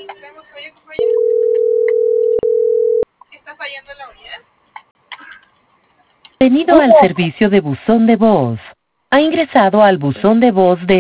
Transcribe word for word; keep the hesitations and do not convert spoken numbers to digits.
Bienvenido al servicio de buzón de voz. Ha ingresado al buzón de voz de